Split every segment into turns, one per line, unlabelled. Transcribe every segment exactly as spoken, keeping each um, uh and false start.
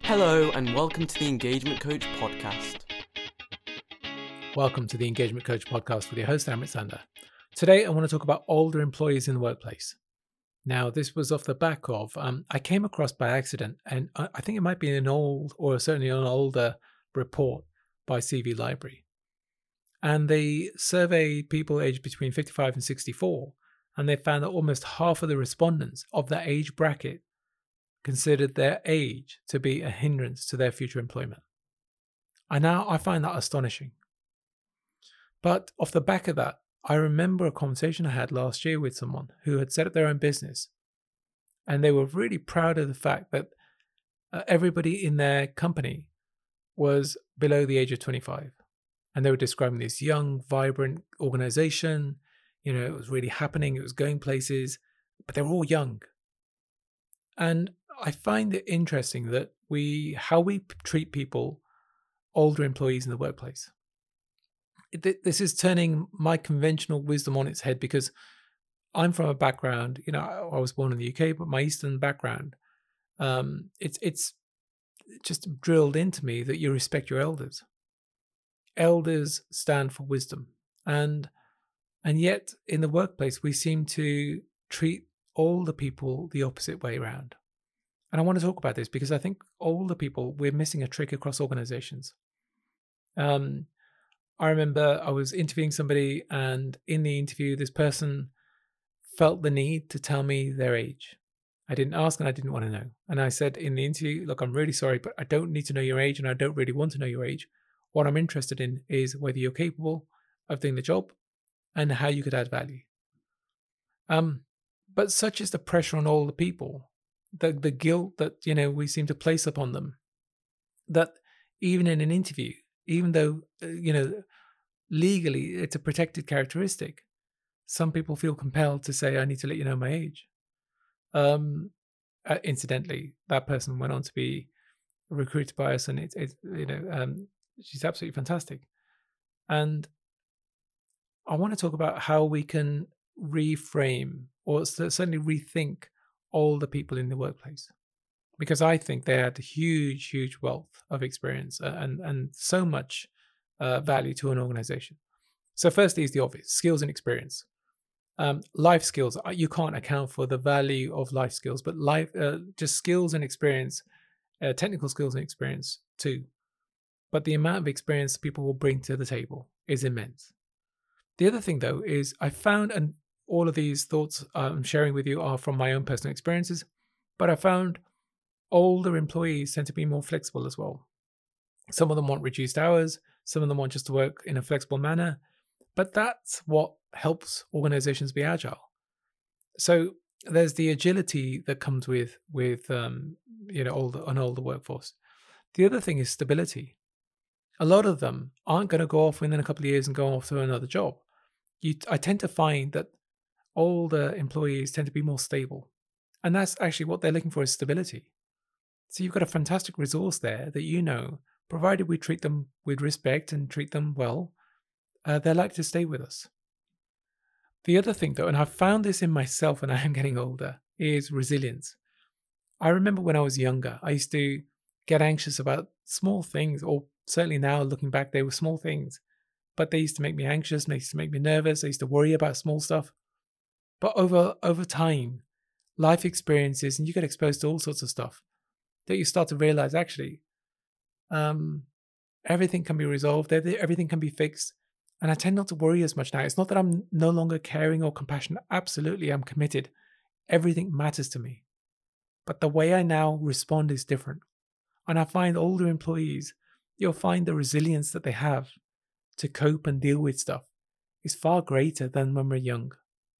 Hello and welcome to the Engagement Coach podcast.
Welcome to the Engagement Coach podcast with your host, Amit Sander. Today, I want to talk about older employees in the workplace. Now, this was off the back of, um, I came across by accident, and I, I think it might be an old, or certainly an older report by C V Library. And they surveyed people aged between fifty-five and sixty-four, and they found that almost half of the respondents of that age bracket considered their age to be a hindrance to their future employment. And now I find that astonishing. But off the back of that, I remember a conversation I had last year with someone who had set up their own business. And they were really proud of the fact that uh, everybody in their company was below the age of twenty-five. And they were describing this young, vibrant organization. You know, it was really happening. It was going places, but they were all young. And I find it interesting that we, how we treat people, older employees in the workplace. This is turning my conventional wisdom on its head, because I'm from a background, you know, I was born in the U K, but my Eastern background, um, it's it's just drilled into me that you respect your elders. Elders stand for wisdom, and and yet in the workplace we seem to treat older people the opposite way around. And I want to talk about this because I think older people, we're missing a trick across organizations. Um, I remember I was interviewing somebody, and in the interview, this person felt the need to tell me their age. I didn't ask and I didn't want to know. And I said in the interview, look, I'm really sorry, but I don't need to know your age and I don't really want to know your age. What I'm interested in is whether you're capable of doing the job and how you could add value. Um, but such is the pressure on older people, the, the guilt that, you know, we seem to place upon them, that even in an interview, even though, uh, you know, legally it's a protected characteristic, some people feel compelled to say, I need to let you know my age. Um, uh, incidentally, that person went on to be recruited by us, and it's, it's you know, um, she's absolutely fantastic. And I want to talk about how we can reframe, or certainly rethink, older people in the workplace, because I think they had a huge, huge wealth of experience and, and so much uh, value to an organization. So firstly is the obvious, skills and experience. Um, life skills, you can't account for the value of life skills, but life, uh, just skills and experience, uh, technical skills and experience too. But the amount of experience people will bring to the table is immense. The other thing though is I found, and all of these thoughts I'm sharing with you are from my own personal experiences, but I found older employees tend to be more flexible as well. Some of them want reduced hours, some of them want just to work in a flexible manner, but that's what helps organizations be agile. So there's the agility that comes with with um, you know older, an older workforce. The other thing is stability. A lot of them aren't going to go off within a couple of years and go off to another job. You, I tend to find that older employees tend to be more stable, and that's actually what they're looking for, is stability. So you've got a fantastic resource there that, you know, provided we treat them with respect and treat them well, uh, they're likely to stay with us. The other thing though, and I've found this in myself when I am getting older, is resilience. I remember when I was younger, I used to get anxious about small things, or certainly now looking back, they were small things, but they used to make me anxious, they used to make me nervous, I used to worry about small stuff. But over over time, life experiences, and you get exposed to all sorts of stuff, that you start to realize actually um, everything can be resolved, everything can be fixed. And I tend not to worry as much now. It's not that I'm no longer caring or compassionate. Absolutely, I'm committed. Everything matters to me. But the way I now respond is different. And I find older employees, you'll find the resilience that they have to cope and deal with stuff is far greater than when we're young.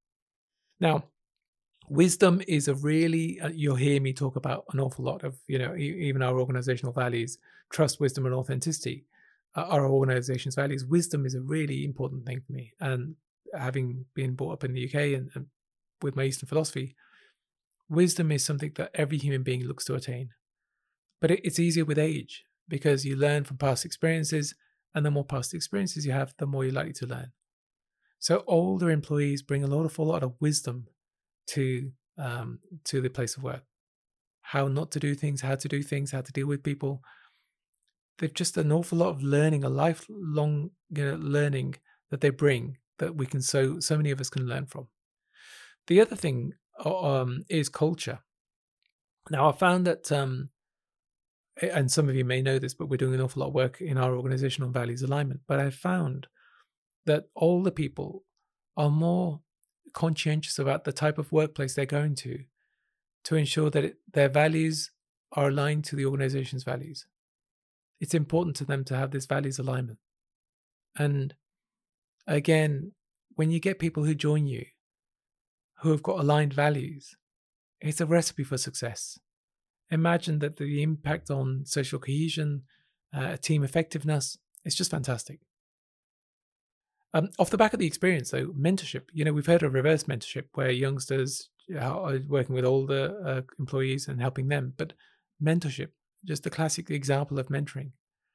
Now, wisdom is a really, uh, you'll hear me talk about an awful lot of, you know, e- even our organizational values, trust, wisdom, and authenticity, uh, our organization's values. Wisdom is a really important thing for me. And having been brought up in the U K and, and with my Eastern philosophy, wisdom is something that every human being looks to attain. But it, it's easier with age, because you learn from past experiences, and the more past experiences you have, the more you're likely to learn. So older employees bring a lot of, a lot of wisdom to um, to the place of work. how not to do things, how to do things, how to deal with people. They've just an awful lot of learning, a lifelong you know, learning that they bring that we can so so many of us can learn from. The other thing um, is culture. Now, I found that, um, and some of you may know this, but we're doing an awful lot of work in our organization on values alignment. But I found that older people are more conscientious about the type of workplace they're going to, to ensure that it, their values are aligned to the organization's values. It's important to them to have this values alignment. And again, when you get people who join you who have got aligned values, it's a recipe for success. Imagine that the impact on social cohesion, uh, team effectiveness, it's just fantastic. Um, off the back of the experience, though, mentorship, you know, we've heard of reverse mentorship where youngsters are working with older uh, employees and helping them. But mentorship, just the classic example of mentoring.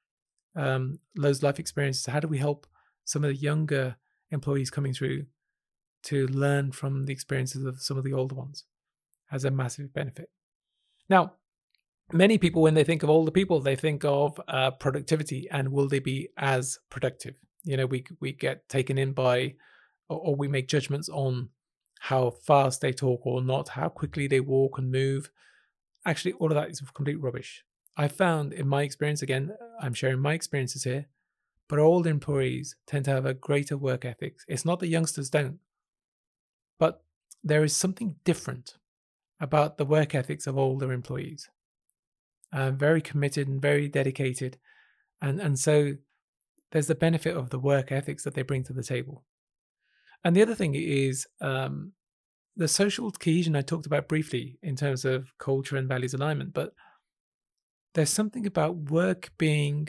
Um, those life experiences, how do we help some of the younger employees coming through to learn from the experiences of some of the older ones? Has a massive benefit. Now, many people, when they think of older people, they think of uh, productivity and will they be as productive? You know, we we get taken in by, or, or we make judgments on how fast they talk or not, how quickly they walk and move. Actually, all of that is complete rubbish. I found in my experience, again, I'm sharing my experiences here, but older employees tend to have a greater work ethic. It's not that youngsters don't, but there is something different about the work ethics of older employees. Uh, very committed and very dedicated. And, and so there's the benefit of the work ethics that they bring to the table. And the other thing is um, the social cohesion I talked about briefly in terms of culture and values alignment, but there's something about work being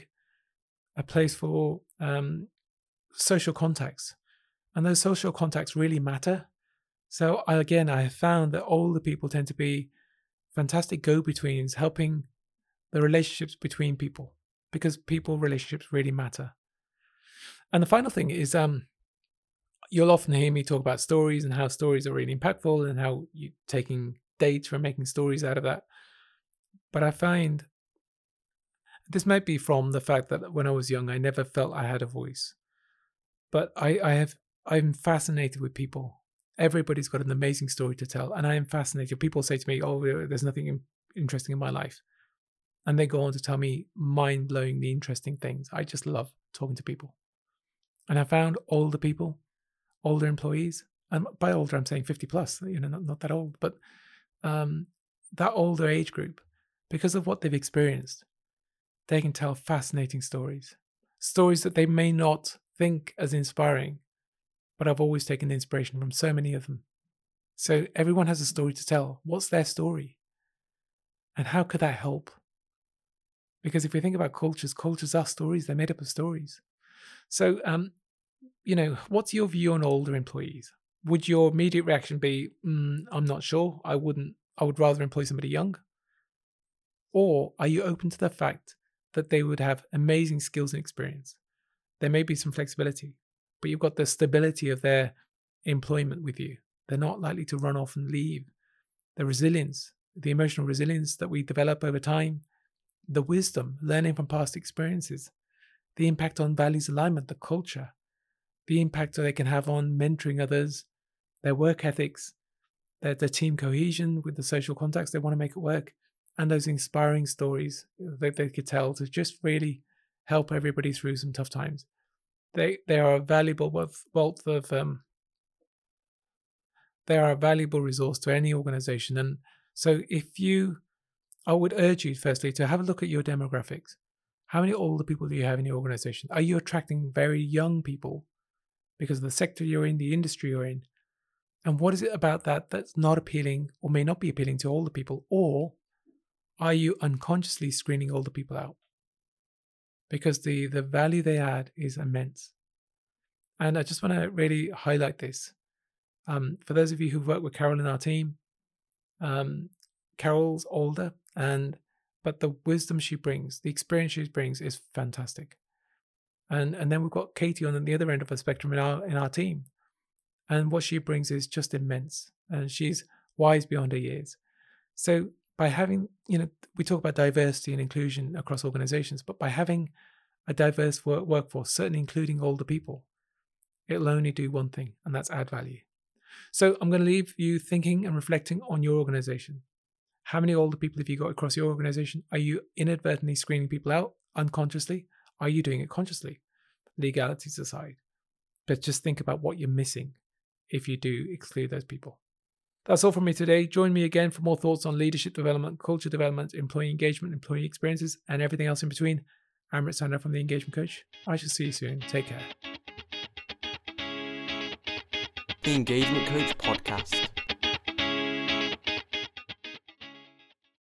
a place for um, social contacts. And those social contacts really matter. So again, I have found that older people tend to be fantastic go-betweens, helping the relationships between people, because people relationships really matter. And the final thing is, um, you'll often hear me talk about stories and how stories are really impactful and how you're taking data and making stories out of that. But I find this might be from the fact that when I was young, I never felt I had a voice. But I, I have, I'm fascinated with people. Everybody's got an amazing story to tell. And I am fascinated. People say to me, oh, there's nothing interesting in my life. And they go on to tell me mind-blowingly interesting things. I just love talking to people. And I found older people, older employees, and by older, I'm saying fifty plus, you know, not, not that old, but um, that older age group, because of what they've experienced, they can tell fascinating stories. Stories that they may not think as inspiring, but I've always taken inspiration from so many of them. So everyone has a story to tell. What's their story? And how could that help? Because if we think about cultures, cultures are stories. They're made up of stories. So, um, you know, what's your view on older employees? Would your immediate reaction be, mm, I'm not sure. I wouldn't, I would rather employ somebody young. Or are you open to the fact that they would have amazing skills and experience? There may be some flexibility, but you've got the stability of their employment with you. They're not likely to run off and leave. The resilience, the emotional resilience that we develop over time, the wisdom, learning from past experiences, the impact on values alignment, the culture, the impact that they can have on mentoring others, their work ethics, their, their team cohesion with the social contacts they want to make it work, and those inspiring stories that they could tell to just really help everybody through some tough times. They they are a valuable wealth, wealth of um, they are a valuable resource to any organization. And so if you, I would urge you firstly to have a look at your demographics. How many older people do you have in your organization? Are you attracting very young people because of the sector you're in, the industry you're in? And what is it about that that's not appealing or may not be appealing to older people? Or are you unconsciously screening older people out? Because the, the value they add is immense. And I just want to really highlight this. Um, for those of you who've worked with Carol in our team, um, Carol's older, and but the wisdom she brings, the experience she brings is fantastic. And and then we've got Katie on the other end of the spectrum in our in our team. And what she brings is just immense. And she's wise beyond her years. So by having, you know, we talk about diversity and inclusion across organizations, but by having a diverse work workforce, certainly including older people, it'll only do one thing, and that's add value. So I'm going to leave you thinking and reflecting on your organization. How many older people have you got across your organization? Are you inadvertently screening people out unconsciously? Are you doing it consciously? Legalities aside. But just think about what you're missing if you do exclude those people. That's all from me today. Join me again for more thoughts on leadership development, culture development, employee engagement, employee experiences, and everything else in between. I'm Rich Sander from The Engagement Coach. I shall see you soon. Take care.
The Engagement Coach Podcast.